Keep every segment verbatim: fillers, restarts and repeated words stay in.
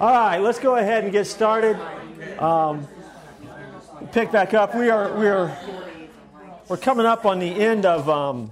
All right, let's go ahead and get started. Um, pick back up. We are we are we're coming up on the end of um,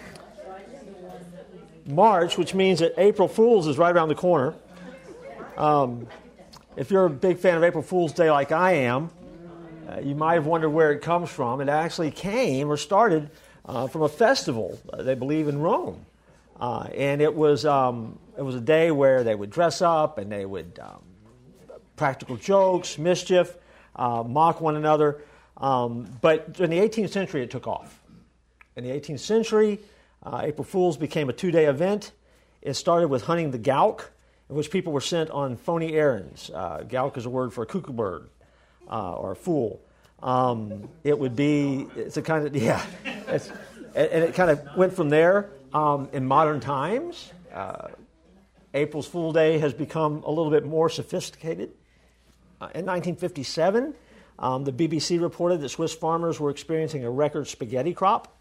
March, which means that April Fool's is right around the corner. Um, if you're a big fan of April Fool's Day like I am, uh, you might have wondered where it comes from. It actually came or started uh, from a festival, uh, they believe, in Rome. Uh, and it was um, it was a day where they would dress up and they would um, practical jokes, mischief, uh, mock one another. Um, but in the eighteenth century, it took off. In the eighteenth century, uh, April Fool's became a two-day event. It started with hunting the gowk, in which people were sent on phony errands. Uh, gowk is a word for a cuckoo bird uh, or a fool. Um, it would be, it's a kind of, yeah, it's, and it kind of went from there. Um, in modern times, uh, April's Fool Day has become a little bit more sophisticated. Uh, in nineteen fifty-seven, um, the B B C reported that Swiss farmers were experiencing a record spaghetti crop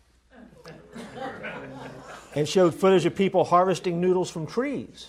and showed footage of people harvesting noodles from trees.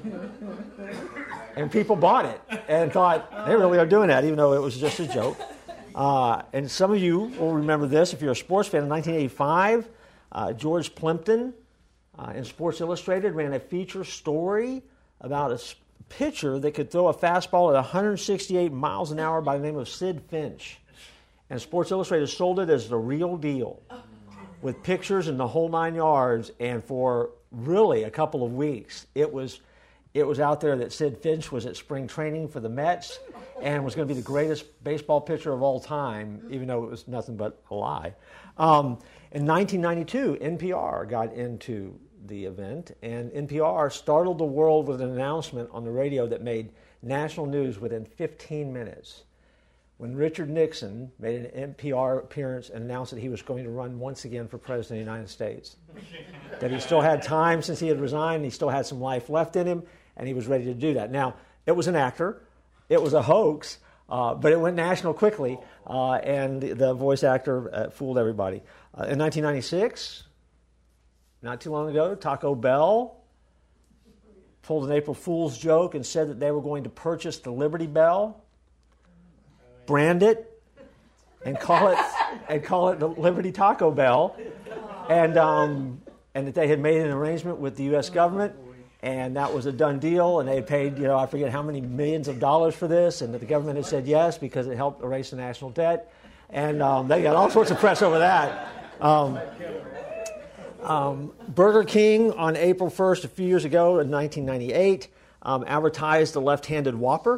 And people bought it and thought, they really are doing that, even though it was just a joke. Uh, and some of you will remember this if you're a sports fan. In nineteen eighty-five, uh, George Plimpton, Uh, in Sports Illustrated, ran a feature story about a pitcher that could throw a fastball at one hundred sixty-eight miles an hour by the name of Sid Finch. And Sports Illustrated sold it as the real deal, with pictures in the whole nine yards. And for really a couple of weeks, it was it was out there that Sid Finch was at spring training for the Mets and was going to be the greatest baseball pitcher of all time, even though it was nothing but a lie. Um, in nineteen ninety-two, N P R got into the event, and N P R startled the world with an announcement on the radio that made national news within fifteen minutes. When Richard Nixon made an N P R appearance and announced that he was going to run once again for president of the United States, that he still had time since he had resigned, he still had some life left in him, and he was ready to do that. Now, it was an actor, it was a hoax, uh, but it went national quickly, uh, and the voice actor uh, fooled everybody. Uh, in nineteen ninety-six, not too long ago, Taco Bell pulled an April Fool's joke and said that they were going to purchase the Liberty Bell, brand it, and call it and call it the Liberty Taco Bell, and um, and that they had made an arrangement with the U S government, and that was a done deal, and they had paid, you know, I forget how many millions of dollars for this, and that the government had said yes because it helped erase the national debt, and um, they got all sorts of press over that. Um, Um, Burger King on April first a few years ago in nineteen ninety-eight um, advertised the left-handed Whopper.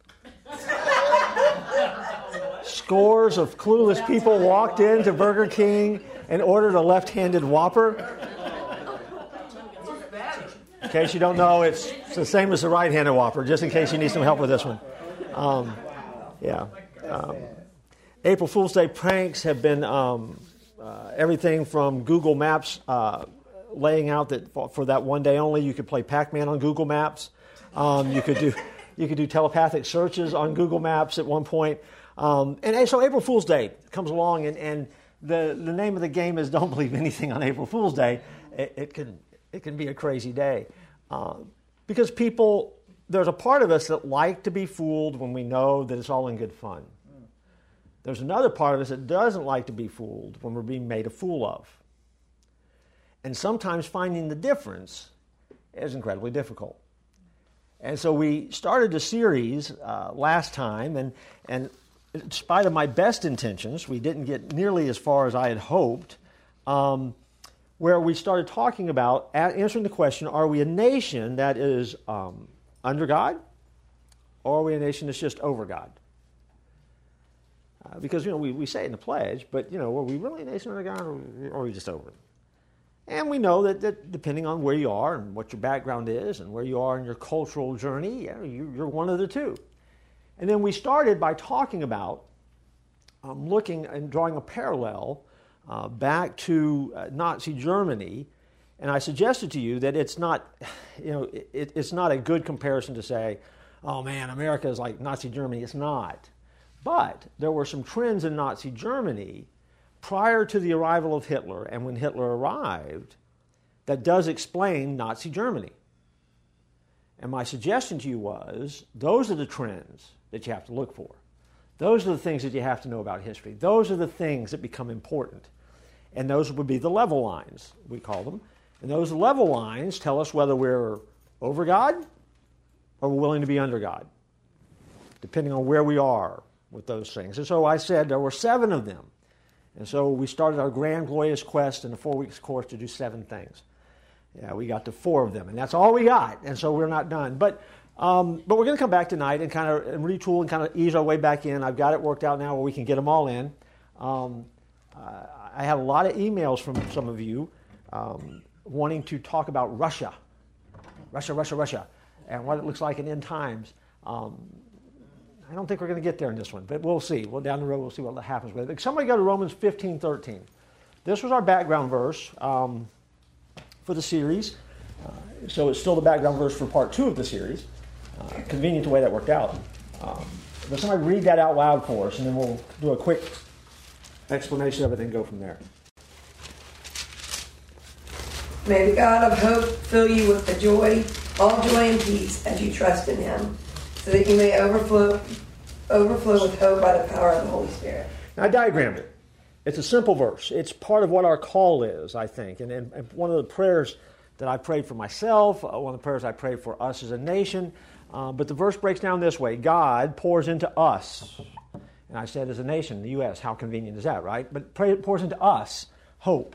Scores of clueless people walked into Burger King and ordered a left-handed Whopper. In case you don't know, it's, it's the same as the right-handed Whopper, just in case you need some help with this one. Um, yeah. Um, April Fool's Day pranks have been... Um, Uh, everything from Google Maps uh, laying out that for, for that one day only you could play Pac-Man on Google Maps. Um, you could do you could do telepathic searches on Google Maps at one point. Um, and, and so April Fool's Day comes along, and, and the the name of the game is don't believe anything on April Fool's Day. It, it can it can be a crazy day uh, because people there's a part of us that like to be fooled when we know that it's all in good fun. There's another part of us that doesn't like to be fooled when we're being made a fool of. And sometimes finding the difference is incredibly difficult. And so we started a series uh, last time, and, and in spite of my best intentions, we didn't get nearly as far as I had hoped, um, where we started talking about answering the question, are we a nation that is um, under God, or are we a nation that's just over God? Uh, because, you know, we, we say it in the pledge, but, you know, are we really a nation under God, or, or are we just over it? And we know that, that depending on where you are and what your background is and where you are in your cultural journey, yeah, you, you're one of the two. And then we started by talking about um, looking and drawing a parallel uh, back to uh, Nazi Germany. And I suggested to you that it's not, you know, it, it's not a good comparison to say, oh, man, America is like Nazi Germany. It's not. But there were some trends in Nazi Germany prior to the arrival of Hitler and when Hitler arrived that does explain Nazi Germany. And my suggestion to you was, those are the trends that you have to look for. Those are the things that you have to know about history. Those are the things that become important. And those would be the level lines, we call them. And those level lines tell us whether we're over God or we're willing to be under God, depending on where we are with those things. And so I said there were seven of them. And so we started our grand, glorious quest in a four weeks course to do seven things. Yeah, we got to four of them, and that's all we got. And so we're not done. But um, but we're going to come back tonight and kind of retool and kind of ease our way back in. I've got it worked out now where we can get them all in. Um, uh, I have a lot of emails from some of you um, wanting to talk about Russia. Russia, Russia, Russia, and what it looks like in end times. Um, I don't think we're going to get there in this one, but we'll see. Well, down the road, we'll see what happens with it. Somebody go to Romans fifteen thirteen. This was our background verse um, for the series. Uh, so it's still the background verse for part two of the series. Uh, convenient the way that worked out. Um, but somebody read that out loud for us, and then we'll do a quick explanation of it and go from there. May the God of hope fill you with the joy, all joy and peace as you trust in him, so that you may overflow overflow with hope by the power of the Holy Spirit. Now, I diagrammed it. It's a simple verse. It's part of what our call is, I think. And, and, and one of the prayers that I prayed for myself, uh, one of the prayers I prayed for us as a nation. Uh, but the verse breaks down this way. God pours into us. And I said as a nation, the U S, how convenient is that, right? But pray, pours into us hope.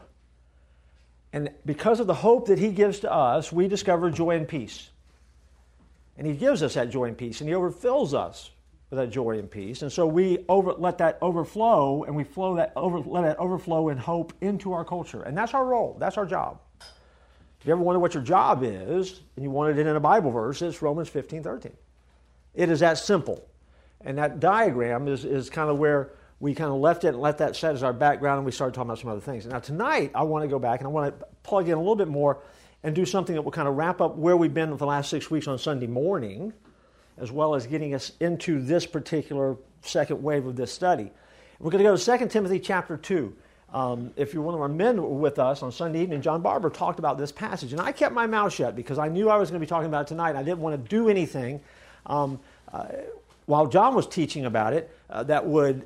And because of the hope that he gives to us, we discover joy and peace. And he gives us that joy and peace, and he overfills us with that joy and peace. And so we over, let that overflow, and we flow that over, let that overflow in hope into our culture. And that's our role. That's our job. If you ever wonder what your job is, and you wanted it in a Bible verse, it's Romans fifteen thirteen. It is that simple. And that diagram is, is kind of where we kind of left it and let that set as our background, and we started talking about some other things. Now tonight, I want to go back, and I want to plug in a little bit more and do something that will kind of wrap up where we've been for the last six weeks on Sunday morning, as well as getting us into this particular second wave of this study. We're going to go to Second Timothy chapter two. Um, if you're one of our men with us on Sunday evening, John Barber talked about this passage. And I kept my mouth shut because I knew I was going to be talking about it tonight. I didn't want to do anything um, uh, while John was teaching about it uh, that would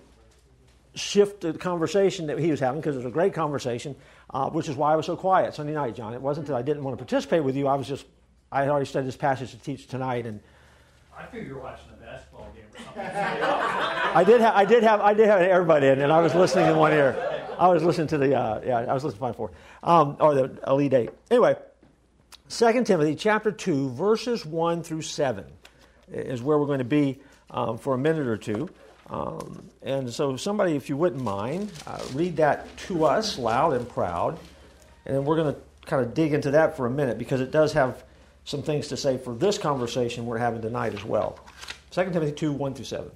shift the conversation that he was having, because it was a great conversation, uh, which is why I was so quiet Sunday night, John. It wasn't that I didn't want to participate with you. I was just, I had already studied this passage to teach tonight, and I figured you were watching a basketball game or something. I did have, I did have, I did have everybody in, and I was listening in one ear. I was listening to the, uh, yeah, I was listening to Final Four, um, or the Elite Eight. Anyway, Second Timothy chapter two, verses one through seven is where we're going to be um, for a minute or two. Um, and so somebody, if you wouldn't mind, uh, read that to us loud and proud. And then we're going to kind of dig into that for a minute, because it does have some things to say for this conversation we're having tonight as well. Second Timothy two, one through seven.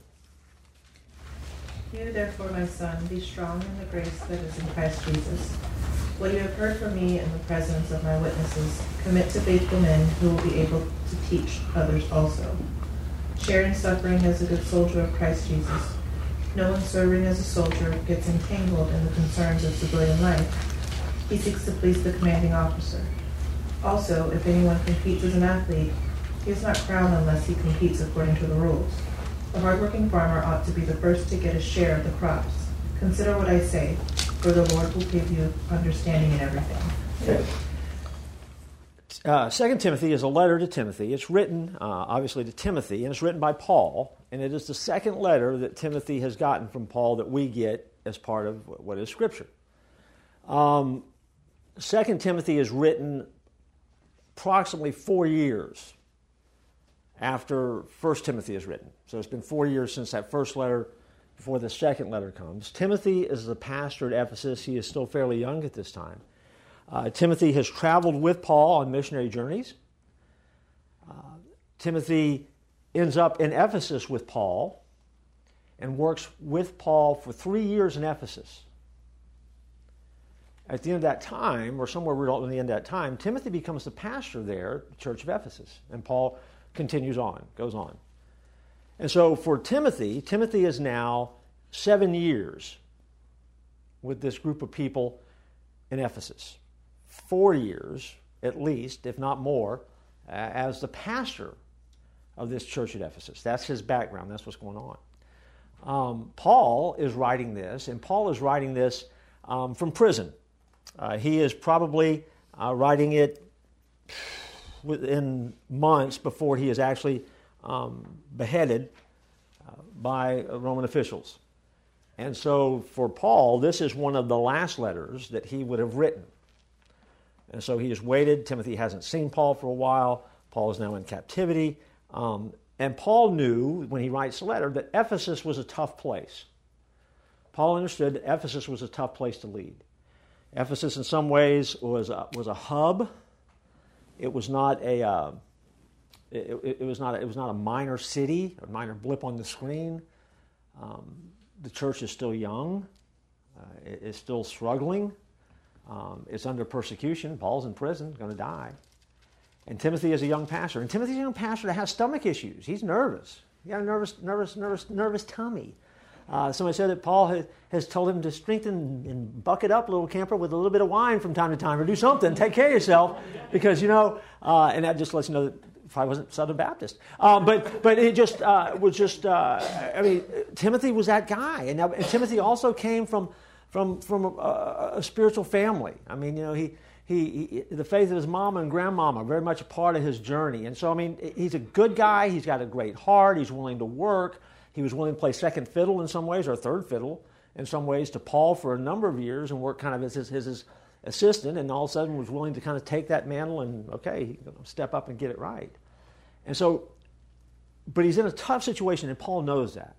You, therefore, my son, be strong in the grace that is in Christ Jesus. What you have heard from me in the presence of my witnesses, commit to faithful men who will be able to teach others also. Share in suffering as a good soldier of Christ Jesus. No one serving as a soldier gets entangled in the concerns of civilian life. He seeks to please the commanding officer. Also, if anyone competes as an athlete, he is not crowned unless he competes according to the rules. The hardworking farmer ought to be the first to get a share of the crops. Consider what I say, for the Lord will give you understanding in everything. Okay. Uh, Second Timothy is a letter to Timothy. It's written, uh, obviously, to Timothy, and it's written by Paul. And it is the second letter that Timothy has gotten from Paul that we get as part of what is Scripture. Um, Second Timothy is written approximately four years after First Timothy is written. So it's been four years since that first letter before the second letter comes. Timothy is the pastor at Ephesus. He is still fairly young at this time. Uh, Timothy has traveled with Paul on missionary journeys. Uh, Timothy ends up in Ephesus with Paul and works with Paul for three years in Ephesus. At the end of that time, or somewhere near the end of that time, Timothy becomes the pastor there, the church of Ephesus, and Paul continues on, goes on. And so for Timothy, Timothy is now seven years with this group of people in Ephesus. Four years, at least, if not more, uh, as the pastor of this church at Ephesus. That's his background. That's what's going on. Um, Paul is writing this, and Paul is writing this um, from prison. Uh, he is probably uh, writing it within months before he is actually um, beheaded uh, by Roman officials. And so for Paul, this is one of the last letters that he would have written. And so he has waited. Timothy hasn't seen Paul for a while. Paul is now in captivity. Um, and Paul knew, when he writes the letter, that Ephesus was a tough place. Paul understood that Ephesus was a tough place to lead. Ephesus, in some ways, was a, was a hub. It was not a uh, it, it, it was not a, it was not a minor city, a minor blip on the screen. Um, the church is still young. Uh, it, it's still struggling. Um, it's under persecution. Paul's in prison, going to die. And Timothy is a young pastor. And Timothy's a young pastor that has stomach issues. He's nervous. He got a nervous, nervous, nervous, nervous tummy. Uh, somebody said that Paul has, has told him to strengthen and bucket up, little camper, with a little bit of wine from time to time, or do something. Take care of yourself, because you know. Uh, and that just lets you know that probably wasn't Southern Baptist. Uh, but but it just uh, was just. Uh, I mean, Timothy was that guy, and, now, and Timothy also came from from from a, a spiritual family. I mean, you know, he. He, he, the faith of his mama and grandmama are very much a part of his journey. And so, I mean, he's a good guy. He's got a great heart. He's willing to work. He was willing to play second fiddle in some ways, or third fiddle in some ways, to Paul for a number of years and work kind of as his, his, his assistant, and all of a sudden was willing to kind of take that mantle and, okay, step up and get it right. And so, but he's in a tough situation, and Paul knows that.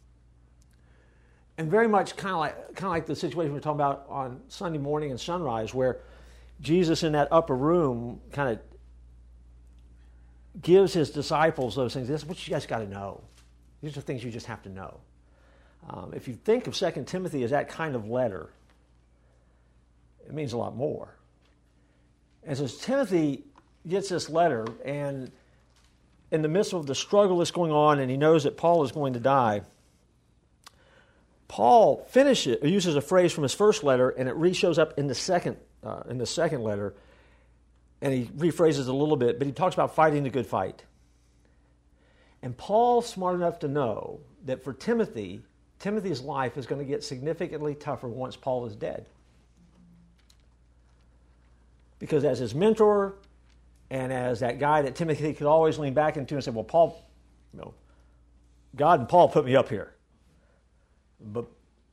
And very much kind of like, kind of like the situation we were talking about on Sunday morning and sunrise, where Jesus in that upper room kind of gives his disciples those things. This is what you guys got to know. These are things you just have to know. Um, if you think of Second Timothy as that kind of letter, it means a lot more. And so Timothy gets this letter, and in the midst of the struggle that's going on, and he knows that Paul is going to die, Paul finishes, uses a phrase from his first letter, and it re-shows up in the second Uh, in the second letter, and he rephrases it a little bit, but he talks about fighting the good fight. And Paul's smart enough to know that for Timothy, Timothy's life is going to get significantly tougher once Paul is dead. Because as his mentor, and as that guy that Timothy could always lean back into and say, well, Paul, you know, God and Paul put me up here. But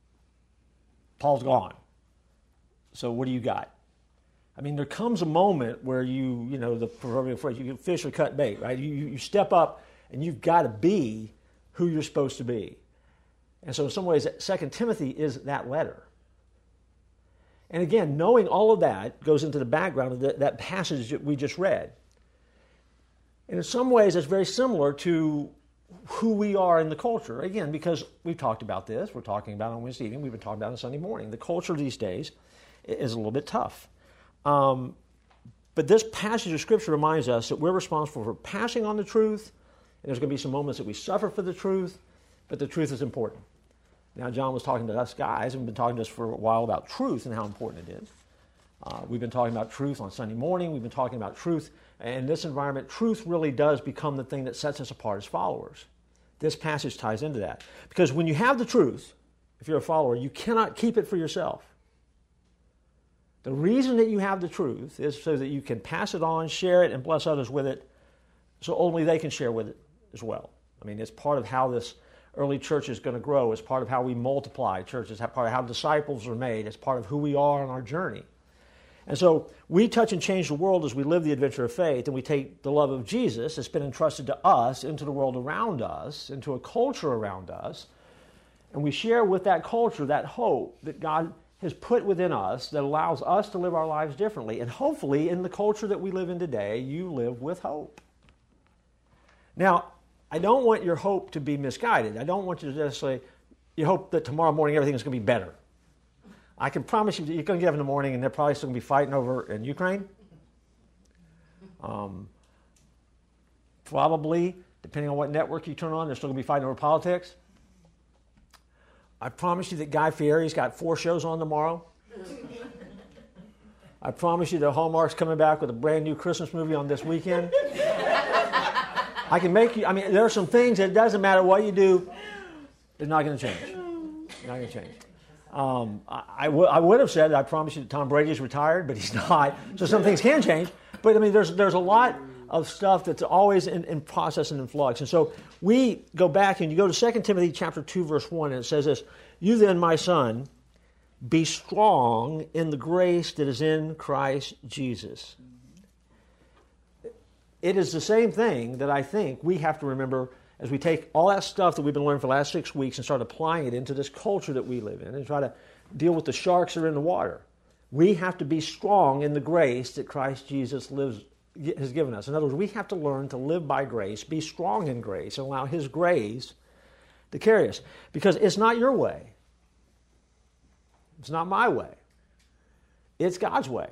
Paul's gone. So what do you got? I mean, there comes a moment where you, you know, the proverbial phrase, you fish or cut bait, right? You, you step up and you've got to be who you're supposed to be. And so in some ways, Second Timothy is that letter. And again, knowing all of that goes into the background of the, that passage that we just read. And in some ways, it's very similar to who we are in the culture. Again, because we've talked about this. We're talking about it on Wednesday evening. We've been talking about it on Sunday morning. The culture these days is a little bit tough. Um, but this passage of Scripture reminds us that we're responsible for passing on the truth, and there's going to be some moments that we suffer for the truth, but the truth is important. Now, John was talking to us guys, and we've been talking to us for a while about truth and how important it is. Uh, we've been talking about truth on Sunday morning. We've been talking about truth. And in this environment, truth really does become the thing that sets us apart as followers. This passage ties into that. Because when you have the truth, if you're a follower, you cannot keep it for yourself. The reason that you have the truth is so that you can pass it on, share it, and bless others with it, so only they can share with it as well. I mean, it's part of how this early church is going to grow. It's part of how we multiply churches. It's part of how disciples are made. It's part of who we are on our journey. And so we touch and change the world as we live the adventure of faith, and we take the love of Jesus that's been entrusted to us into the world around us, into a culture around us, and we share with that culture that hope that God has put within us that allows us to live our lives differently. And hopefully, in the culture that we live in today, you live with hope. Now, I don't want your hope to be misguided. I don't want you to just say, you hope that tomorrow morning everything is going to be better. I can promise you that you're going to get up in the morning and they're probably still going to be fighting over in Ukraine. Um, probably, depending on what network you turn on, they're still going to be fighting over politics. I promise you that Guy Fieri's got four shows on tomorrow. I promise you that Hallmark's coming back with a brand new Christmas movie on this weekend. I can make you, I mean, there are some things that it doesn't matter what you do, it's not going to change. It's not going to change. Um, I, I, w- I would have said, I promise you that Tom Brady's retired, but he's not. So some things can change. But I mean, there's there's a lot of stuff that's always in, in process and in flux. And so we go back and you go to Second Timothy chapter two, verse one, and it says this, "You then, my son, be strong in the grace that is in Christ Jesus." It is the same thing that I think we have to remember as we take all that stuff that we've been learning for the last six weeks and start applying it into this culture that we live in and try to deal with the sharks that are in the water. We have to be strong in the grace that Christ Jesus lives, has given us. In other words, we have to learn to live by grace, be strong in grace, and allow His grace to carry us. Because it's not your way. It's not my way. It's God's way.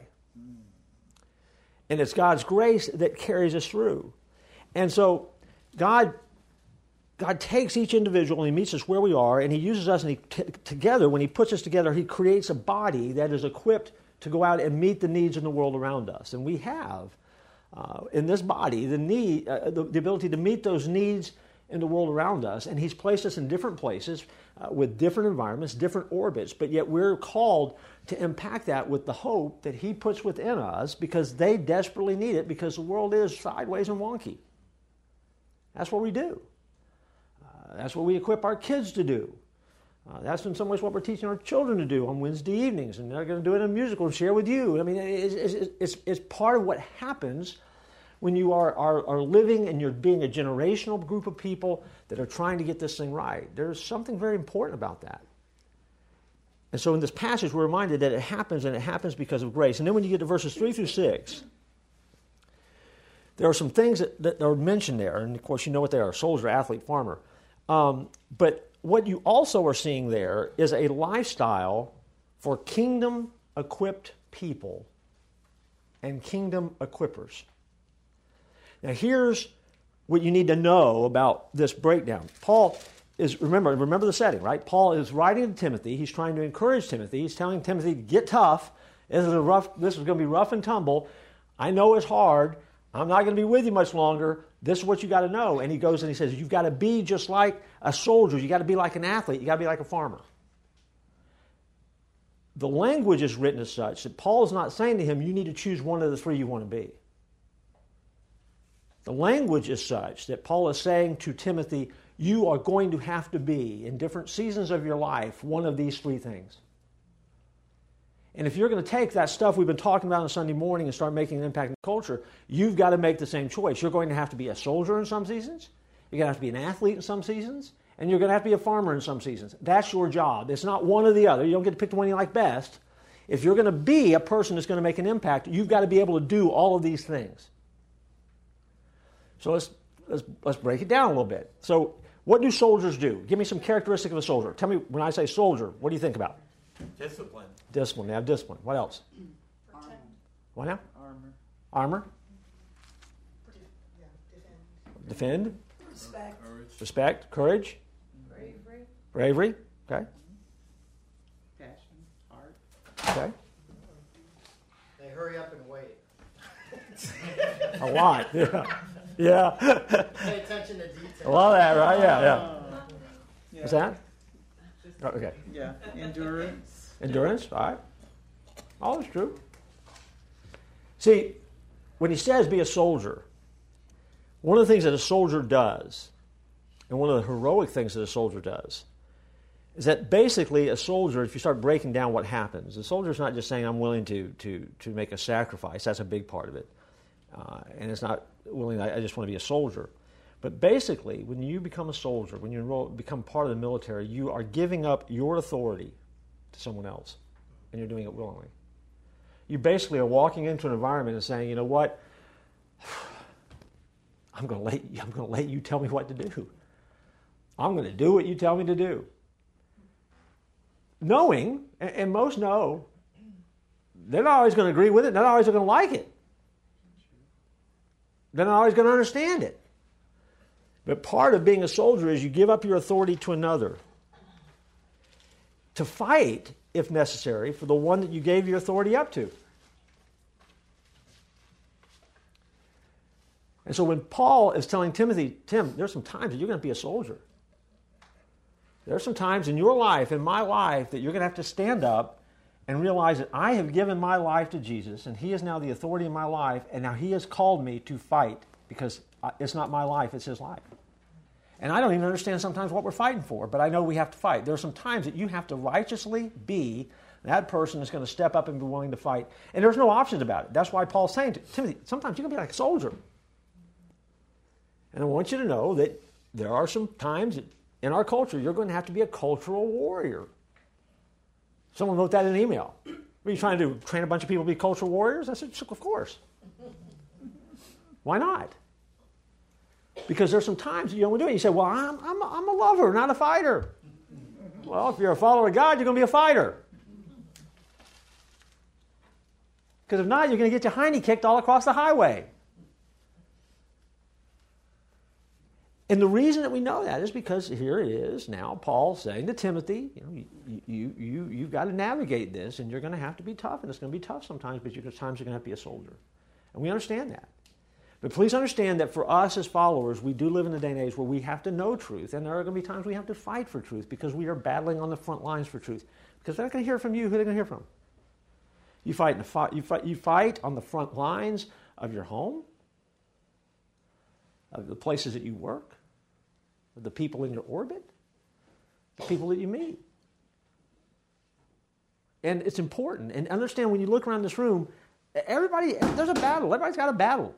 And it's God's grace that carries us through. And so God, God takes each individual and He meets us where we are, and He uses us, and He t- together, when He puts us together, He creates a body that is equipped to go out and meet the needs in the world around us. And we have, uh, in this body, the need, uh, the, the ability to meet those needs in the world around us. And He's placed us in different places uh, with different environments, different orbits, but yet we're called to impact that with the hope that He puts within us, because they desperately need it, because the world is sideways and wonky. That's what we do. Uh, that's what we equip our kids to do. Uh, that's in some ways what we're teaching our children to do on Wednesday evenings, and they're going to do it in a musical and share with you. I mean, it's, it's, it's, it's part of what happens when you are, are, are living and you're being a generational group of people that are trying to get this thing right. There's something very important about that. And so in this passage, we're reminded that it happens, and it happens because of grace. And then when you get to verses three through six, there are some things that, that are mentioned there. And of course, you know what they are: soldier, athlete, farmer. Um, but what you also are seeing there is a lifestyle for kingdom-equipped people and kingdom equippers. Now, here's what you need to know about this breakdown. Paul is, remember, remember the setting, right? Paul is writing to Timothy. He's trying to encourage Timothy. He's telling Timothy, get tough. This is a rough, this is going to be rough and tumble. I know it's hard. I'm not going to be with you much longer. This is what you got to know. And he goes and he says, you've got to be just like a soldier. You got to be like an athlete. You got to be like a farmer. The language is written as such that Paul is not saying to him, you need to choose one of the three you want to be. The language is such that Paul is saying to Timothy, you are going to have to be, in different seasons of your life, one of these three things. And if you're going to take that stuff we've been talking about on Sunday morning and start making an impact in culture, you've got to make the same choice. You're going to have to be a soldier in some seasons, you're going to have to be an athlete in some seasons, and you're going to have to be a farmer in some seasons. That's your job. It's not one or the other. You don't get to pick the one you like best. If you're going to be a person that's going to make an impact, you've got to be able to do all of these things. So let's, let's, let's break it down a little bit. So what do soldiers do? Give me some characteristic of a soldier. Tell me, when I say soldier, what do you think about? Discipline. Discipline. They have discipline. What else? Armor. What now? Armor. Armor. Yeah, defend. Defend. Respect. Courage. Respect. Courage. Bravery. Bravery. Okay. Passion. Heart. Okay. They hurry up and wait. A lot. Yeah. Yeah. Pay attention to detail. A lot of that, right? Yeah. Yeah. Uh, yeah. What's that? Oh, okay. Yeah. Endurance. Endurance. All right. All is true. See, when he says be a soldier, one of the things that a soldier does, and one of the heroic things that a soldier does, is that basically a soldier, if you start breaking down what happens, the soldier's not just saying, I'm willing to to to make a sacrifice. That's a big part of it. Uh, and it's not willing, I, I just want to be a soldier. But basically, when you become a soldier, when you enroll, become part of the military, you are giving up your authority to someone else, and you're doing it willingly. You basically are walking into an environment and saying, you know what, I'm going to let you, I'm going to let you tell me what to do. I'm going to do what you tell me to do. Knowing, and, and most know, they're not always going to agree with it, they're not always going to like it. They're not always going to understand it. But part of being a soldier is you give up your authority to another. To fight, if necessary, for the one that you gave your authority up to. And so when Paul is telling Timothy, Tim, there's some times that you're going to be a soldier. There's some times in your life, in my life, that you're going to have to stand up and realize that I have given my life to Jesus, and he is now the authority in my life, and now he has called me to fight because it's not my life, it's his life. And I don't even understand sometimes what we're fighting for, but I know we have to fight. There are some times that you have to righteously be that person that's going to step up and be willing to fight. And there's no options about it. That's why Paul's saying to Timothy, sometimes you're going to be like a soldier. And I want you to know that there are some times that in our culture you're going to have to be a cultural warrior. Someone wrote that in an email. What are you trying to do? Train a bunch of people to be cultural warriors? I said, of course. Why not? Because there's some times you don't want to do it. You say, well, I'm, I'm, a, I'm a lover, not a fighter. Well, if you're a follower of God, you're going to be a fighter. Because if not, you're going to get your hiney kicked all across the highway. And the reason that we know that is because here it is now, Paul saying to Timothy, you know, you, you, you, you've got to navigate this, and you're going to have to be tough, and it's going to be tough sometimes, but there's times you're going to have to be a soldier. And we understand that. But please understand that for us as followers, we do live in a day and age where we have to know truth, and there are going to be times we have to fight for truth because we are battling on the front lines for truth. Because they're not going to hear from you, who are they going to hear from? You fight, in the fi- you, fight, you fight on the front lines of your home, of the places that you work, of the people in your orbit, the people that you meet. And it's important. And understand when you look around this room, everybody, there's a battle. Everybody's got a battle.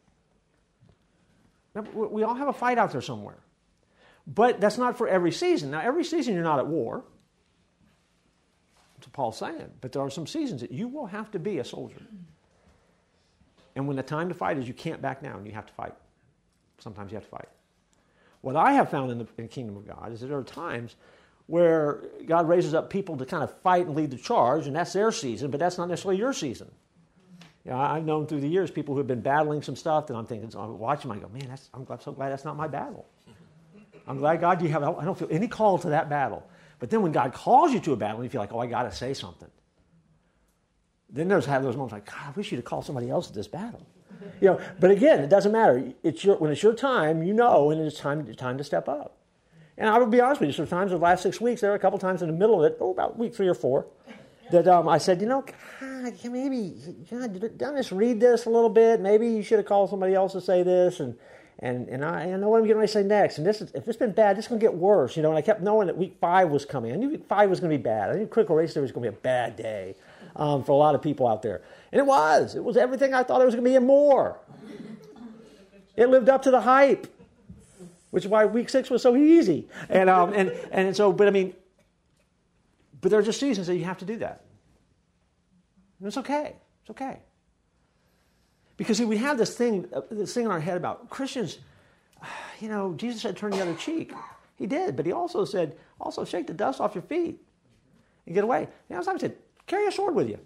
We all have a fight out there somewhere. But that's not for every season. Now, every season you're not at war. That's what Paul's saying. But there are some seasons that you will have to be a soldier. And when the time to fight is, you can't back down. You have to fight. Sometimes you have to fight. What I have found in the, in the kingdom of God is that there are times where God raises up people to kind of fight and lead the charge, and that's their season, but that's not necessarily your season. You know, I've known through the years people who have been battling some stuff, and I'm thinking, so I'm watching them, I go, man, that's, I'm, glad, so glad that's not my battle. I'm glad, God, you have, I don't feel any call to that battle. But then when God calls you to a battle, you feel like, oh, I got to say something. Then there's have those moments like, God, I wish you'd have called somebody else to this battle. You know, but again, it doesn't matter. It's your, when it's your time, you know, and it's time, time to step up. And I would be honest with you, sometimes in the last six weeks, there were a couple times in the middle of it, oh, about week three or four, that um, I said, you know, God, maybe, God, don't just read this a little bit. Maybe you should have called somebody else to say this. And and and I, I know what I'm getting ready to say next. And this is, if it's been bad, it's going to get worse. You know, and I kept knowing that week five was coming. I knew week five was going to be bad. I knew Critical Race Theory was going to be a bad day um, for a lot of people out there. And it was. It was everything I thought it was going to be and more. It lived up to the hype, which is why week six was so easy. And um, and and so, but I mean, but there are just seasons that you have to do that. And it's okay. It's okay. Because see, we have this thing, uh, this thing in our head about Christians. You know, Jesus said, "Turn the other cheek." He did, but he also said, "Also shake the dust off your feet and get away." You know, somebody said, "Carry a sword with you."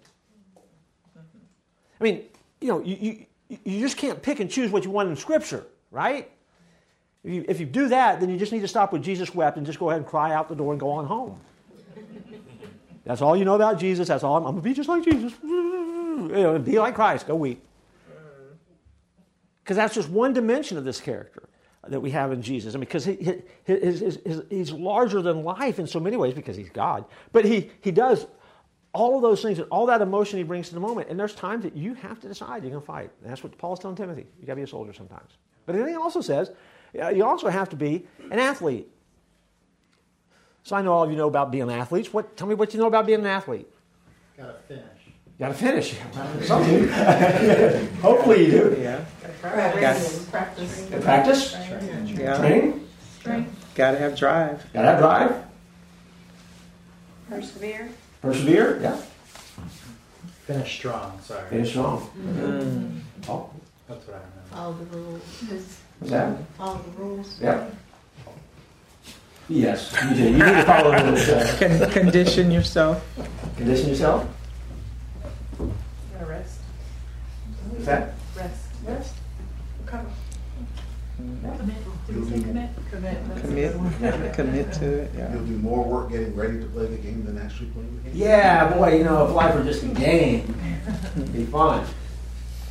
I mean, you know, you. you You just can't pick and choose what you want in Scripture, right? If you, if you do that, then you just need to stop with Jesus wept and just go ahead and cry out the door and go on home. That's all you know about Jesus. That's all. I'm, I'm going to be just like Jesus. You know, be like Christ. Go weep. Because that's just one dimension of this character that we have in Jesus. I mean, because he, he, his, his, his, he's larger than life in so many ways because he's God. But he, he does all of those things and all that emotion he brings to the moment. And there's times that you have to decide you're going to fight. And that's what Paul's telling Timothy. You've got to be a soldier sometimes. But then he also says, you also have to be an athlete. So I know all of you know about being athletes. What? Tell me what you know about being an athlete. Got to finish. Got to finish. Some do. Hopefully you do. Yeah. Practice. Practice. And practice. Yeah. Train. Strength. Gotta have drive. Got to have drive. Persevere. Persevere. Yeah. Finish strong, sorry. Finish strong. Mm. Oh, That's what I remember. All the rules. what's that? All the rules. Yeah. Yes, you do. You need to follow the rules. uh, Con- condition yourself. Condition yourself. Gotta rest. What's that? Rest. Yes. Recover. Commit. Did we say commit? Commit. That's Commit. the one. Commit to it. Yeah. You'll do more work getting ready to play the game than actually playing the game. Yeah, boy, you know, if life were just a game, it'd be fun.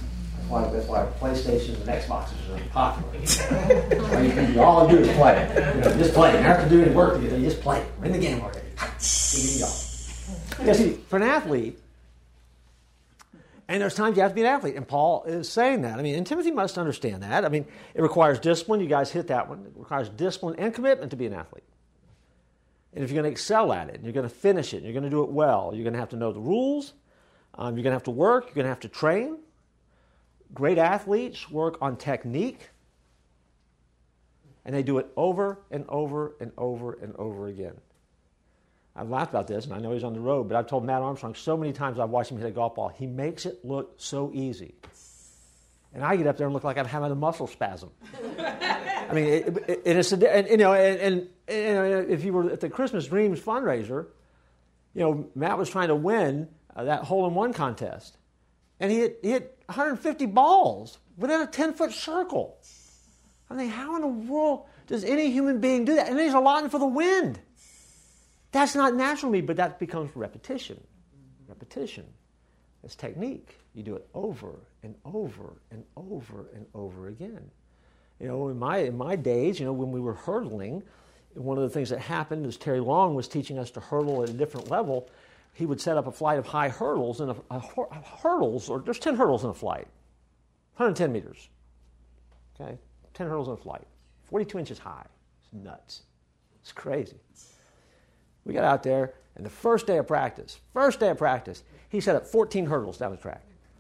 why, that's why PlayStations and Xboxes are so popular. All you can do, all you do is play. You know, just play. You don't have to do any work to get it. You just play. Win the game already. You go. Yeah, see, for an athlete, and there's times you have to be an athlete, and Paul is saying that. I mean, and Timothy must understand that. I mean, it requires discipline. You guys hit that one. It requires discipline and commitment to be an athlete. And if you're going to excel at it, and you're going to finish it, and you're going to do it well, you're going to have to know the rules. Um, you're going to have to work. You're going to have to train. Great athletes work on technique, and they do it over and over and over and over again. I've laughed about this, and I know he's on the road, but I've told Matt Armstrong so many times I've watched him hit a golf ball, he makes it look so easy. And I get up there and look like I'm having a muscle spasm. I mean, it, it, it is, and, you know, and, and, and if you were at the Christmas Dreams fundraiser, you know, Matt was trying to win uh, that hole-in-one contest, and he hit, he hit one hundred fifty balls within a ten-foot circle. I mean, how in the world does any human being do that? And then he's allotting for the wind. That's not natural to me, but that becomes repetition. Repetition. It's technique. You do it over and over and over and over again. You know, in my in my days, you know, when we were hurdling, one of the things that happened is Terry Long was teaching us to hurdle at a different level. He would set up a flight of high hurdles, and a, a, a hurdles, or there's ten hurdles in a flight, one hundred ten meters. Okay, ten hurdles in a flight, forty-two inches high. It's nuts. It's crazy. We got out there, and the first day of practice, first day of practice, he set up fourteen hurdles down the track.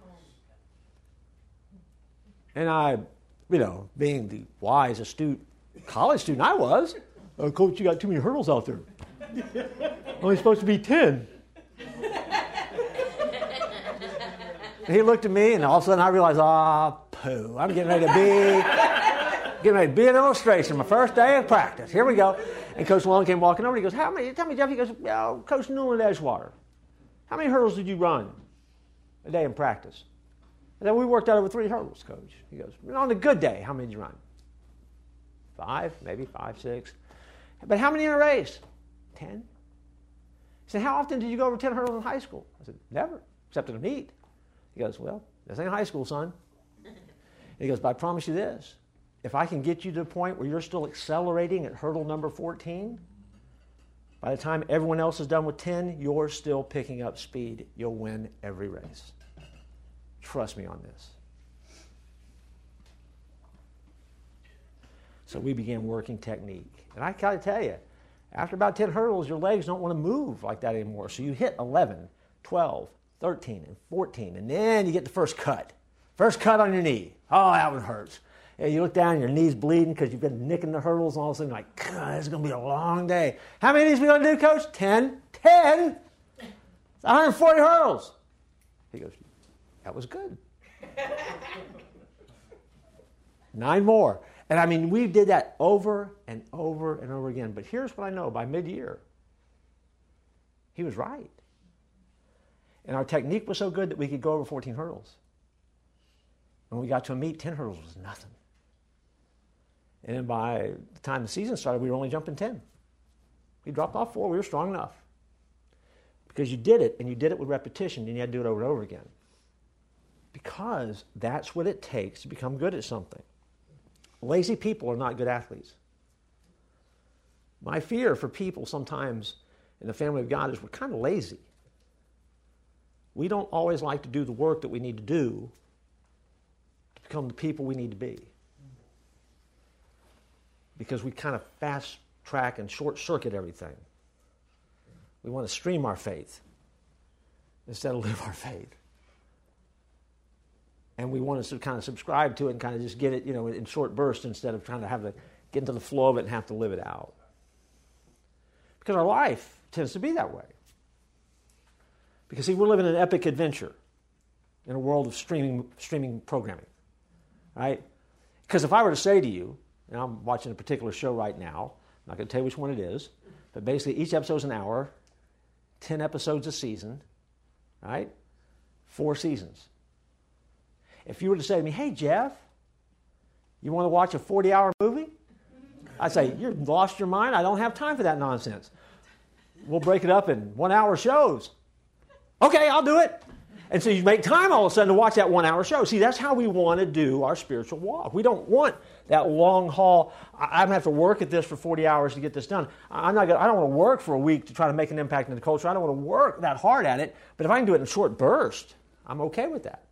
And I, you know, being the wise, astute college student I was, oh, Coach, you got too many hurdles out there. Only supposed to be ten. And he looked at me, and all of a sudden I realized, ah, oh, poo, I'm getting ready to be, getting ready to be an illustration. My first day of practice. Here we go. And Coach Long came walking over. He goes, "How many? Tell me, Jeff." He goes, "Yeah, Coach Newland Edgewater. How many hurdles did you run a day in practice?" And then we worked out over three hurdles, Coach. He goes, "On a good day, how many did you run?" Five, maybe five, six. But how many in a race? Ten. He said, "How often did you go over ten hurdles in high school?" I said, "Never, except in a meet." He goes, "Well, this ain't high school, son." He goes, "But I promise you this. If I can get you to the point where you're still accelerating at hurdle number fourteen, by the time everyone else is done with ten, you're still picking up speed. You'll win every race. Trust me on this." So we began working technique. And I gotta tell you, after about ten hurdles, your legs don't want to move like that anymore. So you hit eleven, twelve, thirteen, and fourteen, and then you get the first cut. First cut on your knee. Oh, that one hurts. And you look down and your knee's bleeding because you've been nicking the hurdles, and all of a sudden you're like, God, this is going to be a long day. How many of these are we going to do, Coach? Ten. Ten? It's one hundred forty hurdles. He goes, that was good. Nine more. And I mean, we did that over and over and over again. But here's what I know. By mid-year, he was right. And our technique was so good that we could go over fourteen hurdles. When we got to a meet, ten hurdles was nothing. And then by the time the season started, we were only jumping ten. We dropped off four. We were strong enough. Because you did it, and you did it with repetition, and you had to do it over and over again. Because that's what it takes to become good at something. Lazy people are not good athletes. My fear for people sometimes in the family of God is we're kind of lazy. We don't always like to do the work that we need to do to become the people we need to be. Because we kind of fast track and short circuit everything. We want to stream our faith instead of live our faith. And we want to kind of subscribe to it and kind of just get it, you know, in short bursts instead of trying to have to get into the flow of it and have to live it out. Because our life tends to be that way. Because, see, we're living an epic adventure in a world of streaming streaming programming, right? Because if I were to say to you, and I'm watching a particular show right now, I'm not going to tell you which one it is, but basically each episode's an hour, ten episodes a season, right? Four seasons. If you were to say to me, hey, Jeff, you want to watch a forty-hour movie? I'd say, you've lost your mind. I don't have time for that nonsense. We'll break it up in one-hour shows. Okay, I'll do it. And so you make time all of a sudden to watch that one-hour show. See, that's how we want to do our spiritual walk. We don't want that long haul. I, I'm going to have to work at this for forty hours to get this done. I'm not gonna, I don't want to work for a week to try to make an impact in the culture. I don't want to work that hard at it. But if I can do it in a short burst, I'm okay with that.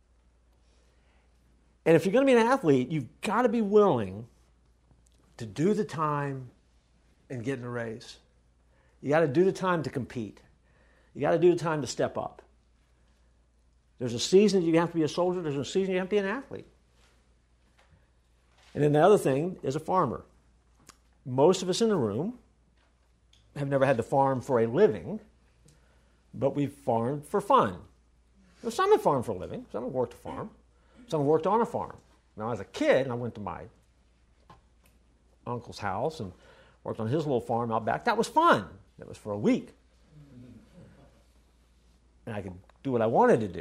And if you're going to be an athlete, you've got to be willing to do the time and get in the race. You got to do the time to compete. You got to do the time to step up. There's a season you have to be a soldier. There's a season you have to be an athlete. And then the other thing is a farmer. Most of us in the room have never had to farm for a living, but we've farmed for fun. Now, some have farmed for a living. Some have worked a farm. Some have worked on a farm. Now, as a kid, I went to my uncle's house and worked on his little farm out back. That was fun. That was for a week. And I could do what I wanted to do.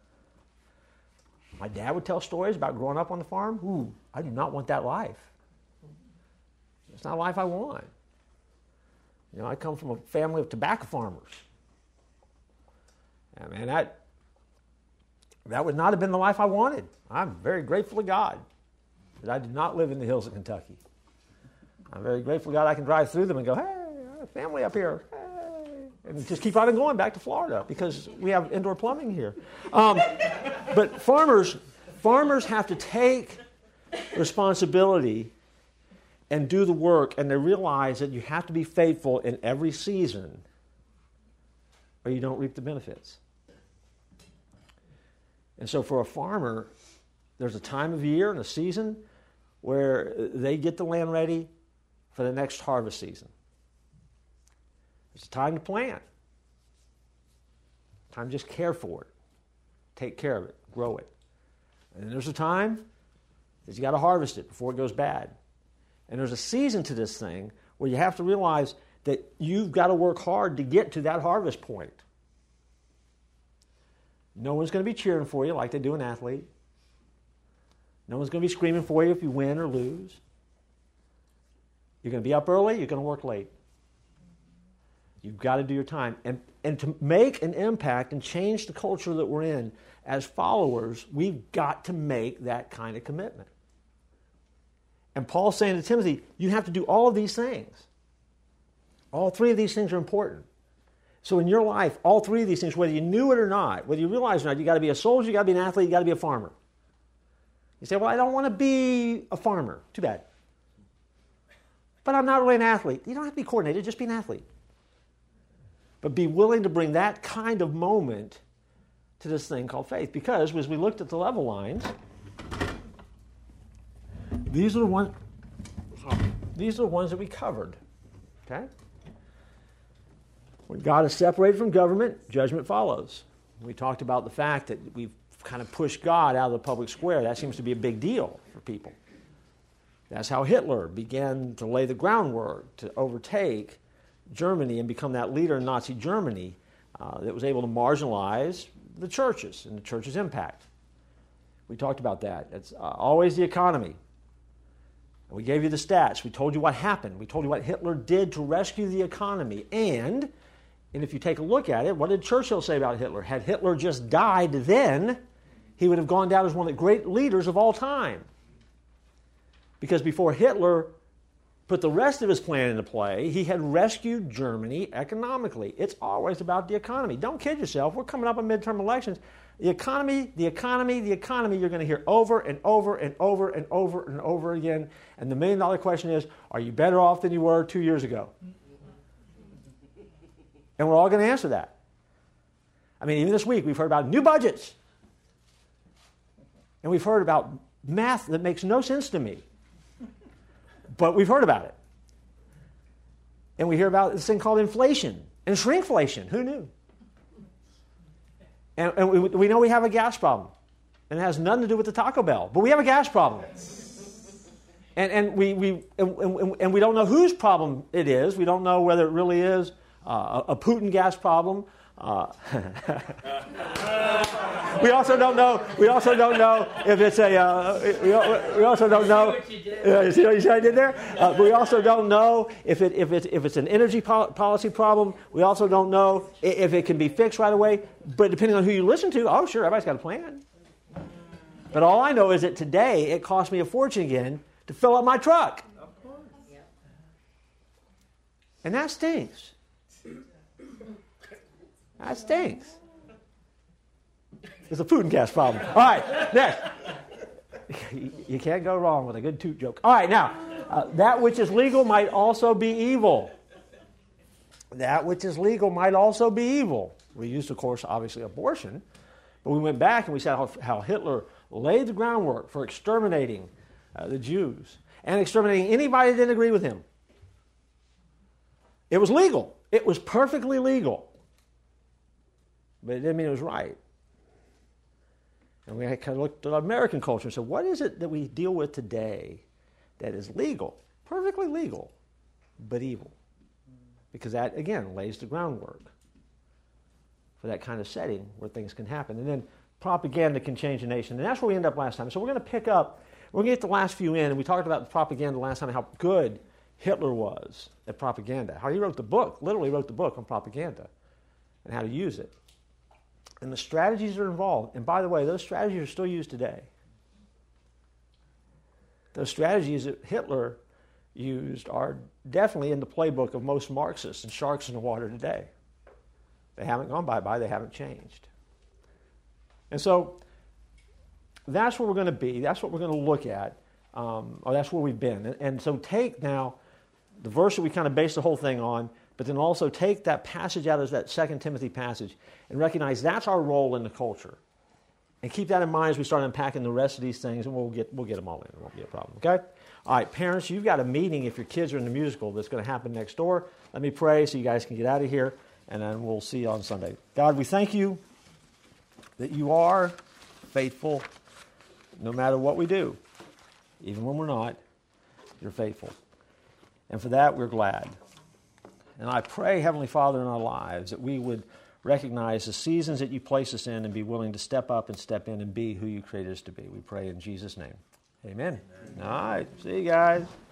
My dad would tell stories about growing up on the farm. Ooh, I do not want that life. It's not a life I want. You know, I come from a family of tobacco farmers. And man, that, that would not have been the life I wanted. I'm very grateful to God that I did not live in the hills of Kentucky. I'm very grateful to God I can drive through them and go, hey, I have family up here. Hey. And just keep on going back to Florida because we have indoor plumbing here. Um, but farmers, farmers have to take responsibility and do the work, and they realize that you have to be faithful in every season or you don't reap the benefits. And so for a farmer, there's a time of year and a season where they get the land ready for the next harvest season. It's time to plant. Time to just care for it. Take care of it. Grow it. And then there's a time that you got to harvest it before it goes bad. And there's a season to this thing where you have to realize that you've got to work hard to get to that harvest point. No one's going to be cheering for you like they do an athlete. No one's going to be screaming for you if you win or lose. You're going to be up early, you're going to work late. You've got to do your time. And, and to make an impact and change the culture that we're in as followers, we've got to make that kind of commitment. And Paul's saying to Timothy, you have to do all of these things. All three of these things are important. So in your life, all three of these things, whether you knew it or not, whether you realize it or not, you've got to be a soldier, you've got to be an athlete, you've got to be a farmer. You say, well, I don't want to be a farmer. Too bad. But I'm not really an athlete. You don't have to be coordinated, just be an athlete. But be willing to bring that kind of moment to this thing called faith. Because as we looked at the level lines, these are the ones, these are the ones that we covered. Okay? When God is separated from government, judgment follows. We talked about the fact that we've kind of pushed God out of the public square. That seems to be a big deal for people. That's how Hitler began to lay the groundwork to overtake Germany and become that leader in Nazi Germany uh, that was able to marginalize the churches and the church's impact. We talked about that. It's uh, always the economy. And we gave you the stats. We told you what happened. We told you what Hitler did to rescue the economy. And, and if you take a look at it, what did Churchill say about Hitler? Had Hitler just died then, he would have gone down as one of the great leaders of all time. Because before Hitler put the rest of his plan into play, he had rescued Germany economically. It's always about the economy. Don't kid yourself. We're coming up on midterm elections. The economy, the economy, the economy, you're going to hear over and over and over and over and over again. And the million dollar question is, are you better off than you were two years ago? And we're all going to answer that. I mean, even this week we've heard about new budgets. And we've heard about math that makes no sense to me. But we've heard about it. And we hear about this thing called inflation and shrinkflation. Who knew? And, and we, we know we have a gas problem. And it has nothing to do with the Taco Bell. But we have a gas problem. And, and, we, we, and, and, and we don't know whose problem it is. We don't know whether it really is uh, a Putin gas problem. Uh, we also don't know. We also don't know if it's a. Uh, we, we also don't know. Uh, you see what you see what I did there? Uh, we also don't know if it if it if it's an energy pol- policy problem. We also don't know if it can be fixed right away. But depending on who you listen to, oh sure, everybody's got a plan. But all I know is that today it cost me a fortune again to fill up my truck, and that stinks. That stinks. It's a food and gas problem. All right, next. You can't go wrong with a good toot joke. All right, now, uh, that which is legal might also be evil. That which is legal might also be evil. We used, of course, obviously abortion, but we went back and we said how, how Hitler laid the groundwork for exterminating uh, the Jews and exterminating anybody that didn't agree with him. It was legal. It was perfectly legal. But it didn't mean it was right. And we kind of looked at American culture and said, what is it that we deal with today that is legal, perfectly legal, but evil? Because that, again, lays the groundwork for that kind of setting where things can happen. And then propaganda can change a nation. And that's where we ended up last time. So we're going to pick up, we're going to get the last few in, and we talked about the propaganda last time, how good Hitler was at propaganda, how he wrote the book, literally wrote the book on propaganda and how to use it. And the strategies that are involved. And by the way, those strategies are still used today. Those strategies that Hitler used are definitely in the playbook of most Marxists and sharks in the water today. They haven't gone bye-bye. They haven't changed. And so that's where we're going to be. That's what we're going to look at. Um, or that's where we've been. And, and so take now the verse that we kind of base the whole thing on, but then also take that passage out of that Second Timothy passage and recognize that's our role in the culture. And keep that in mind as we start unpacking the rest of these things, and we'll get we'll get them all in. It won't be a problem, okay? All right, parents, you've got a meeting if your kids are in the musical that's going to happen next door. Let me pray so you guys can get out of here, and then we'll see you on Sunday. God, we thank you that you are faithful no matter what we do. Even when we're not, you're faithful. And for that, we're glad. And I pray, Heavenly Father, in our lives that we would recognize the seasons that you place us in and be willing to step up and step in and be who you created us to be. We pray in Jesus' name. Amen. Amen. All right. See you guys.